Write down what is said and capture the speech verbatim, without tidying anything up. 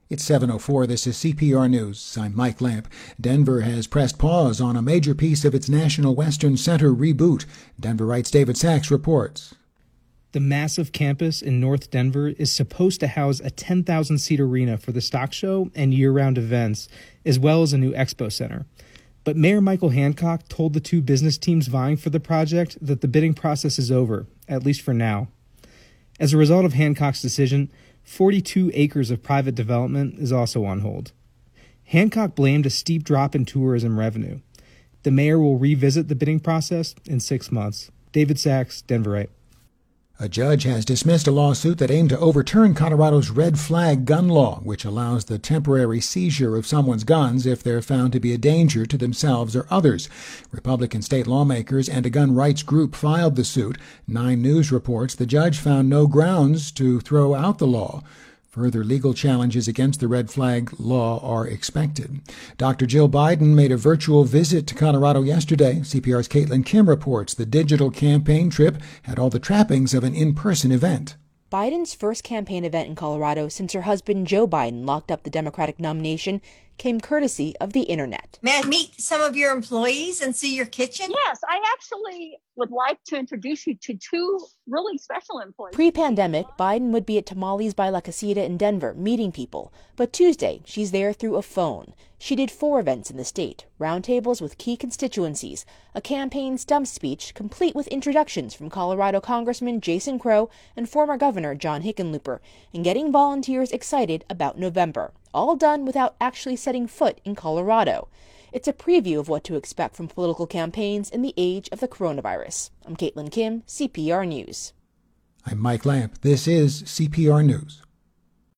It's seven oh four. This is C P R News. I'm Mike Lamp. Denver has pressed pause on a major piece of its National Western Center reboot. Denver Right's David Sachs reports. The massive campus in North Denver is supposed to house a ten thousand seat arena for the stock show and year-round events, as well as a new expo center. But Mayor Michael Hancock told the two business teams vying for the project that the bidding process is over, at least for now. As a result of Hancock's decision, forty-two acres of private development is also on hold. Hancock blamed a steep drop in tourism revenue. The mayor will revisit the bidding process in six months. David Sachs, Denverite. A judge has dismissed a lawsuit that aimed to overturn Colorado's red flag gun law, which allows the temporary seizure of someone's guns if they're found to be a danger to themselves or others. Republican state lawmakers and a gun rights group filed the suit. Nine News reports the judge found no grounds to throw out the law. Further legal challenges against the red flag law are expected. Doctor Jill Biden made a virtual visit to Colorado yesterday. C P R's Caitlin Kim reports the digital campaign trip had all the trappings of an in-person event. Biden's first campaign event in Colorado since her husband Joe Biden locked up the Democratic nomination came courtesy of the internet. May I meet some of your employees and see your kitchen? Yes, I actually would like to introduce you to two really special employees. Pre-pandemic, Biden would be at Tamales by La Casita in Denver meeting people, but Tuesday she's there through a phone. She did four events in the state, roundtables with key constituencies, a campaign stump speech complete with introductions from Colorado Congressman Jason Crow and former Governor John Hickenlooper, and getting volunteers excited about November, all done without actually setting foot in Colorado. It's a preview of what to expect from political campaigns in the age of the coronavirus. I'm Caitlin Kim, C P R News. I'm Mike Lamp. This is C P R News.